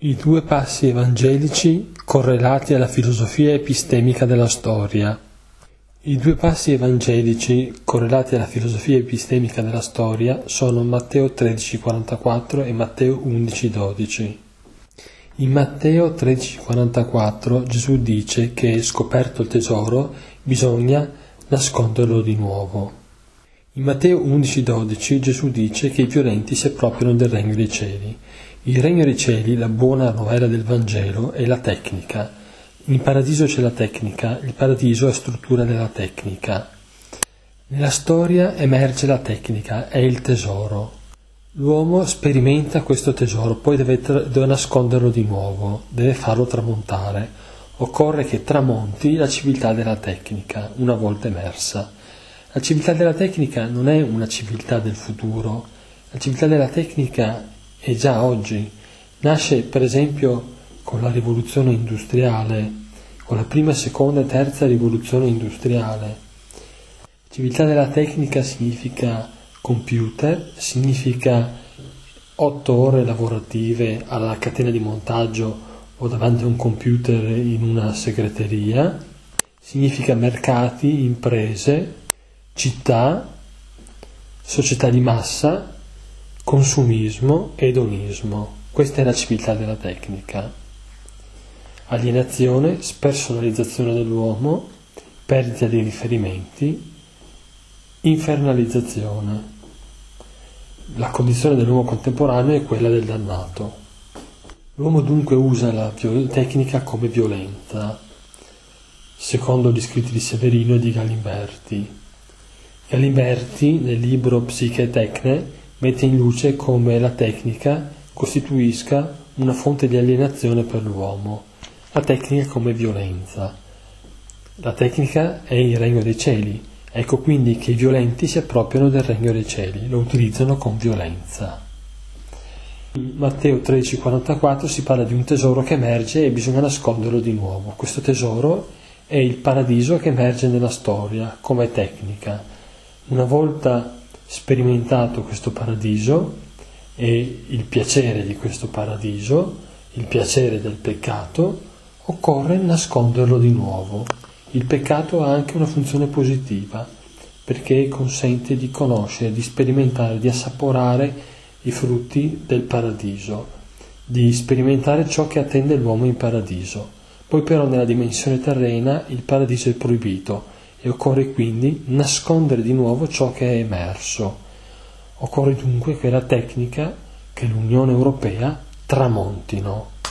I due passi evangelici correlati alla filosofia epistemica della storia. I due passi evangelici correlati alla filosofia epistemica della storia sono Matteo 13,44 e Matteo 11,12. In Matteo 13,44 Gesù dice che, scoperto il tesoro, bisogna nasconderlo di nuovo. In Matteo 11,12 Gesù dice che i violenti si appropriano del regno dei cieli. Il regno dei cieli, la buona novella del Vangelo, è la tecnica. In paradiso c'è la tecnica, il paradiso è struttura della tecnica. Nella storia emerge la tecnica, è il tesoro. L'uomo sperimenta questo tesoro, poi deve nasconderlo di nuovo, deve farlo tramontare. Occorre che tramonti la civiltà della tecnica, una volta emersa. La civiltà della tecnica non è una civiltà del futuro, la civiltà della tecnica è già oggi. Nasce per esempio con la rivoluzione industriale, con la prima, seconda e terza rivoluzione industriale. Civiltà della tecnica significa computer, significa 8 ore lavorative alla catena di montaggio o davanti a un computer in una segreteria, significa mercati, imprese, città, società di massa, consumismo, edonismo. Questa è la civiltà della tecnica. Alienazione, spersonalizzazione dell'uomo, perdita dei riferimenti, infernalizzazione. La condizione dell'uomo contemporaneo è quella del dannato. L'uomo dunque usa la tecnica come violenza, secondo gli scritti di Severino e di Galimberti. Galimberti, nel libro Psiche e Tecne, mette in luce come la tecnica costituisca una fonte di alienazione per l'uomo, la tecnica come violenza. La tecnica è il regno dei cieli, ecco quindi che i violenti si appropriano del regno dei cieli, lo utilizzano con violenza. In Matteo 13,44 si parla di un tesoro che emerge e bisogna nasconderlo di nuovo. Questo tesoro è il paradiso che emerge nella storia come tecnica. Una volta sperimentato questo paradiso e il piacere di questo paradiso, il piacere del peccato, occorre nasconderlo di nuovo. Il peccato ha anche una funzione positiva, perché consente di conoscere, di sperimentare, di assaporare i frutti del paradiso, di sperimentare ciò che attende l'uomo in paradiso. Poi però nella dimensione terrena il paradiso è proibito e occorre quindi nascondere di nuovo ciò che è emerso. Occorre dunque che la tecnica, che l'Unione Europea tramontino.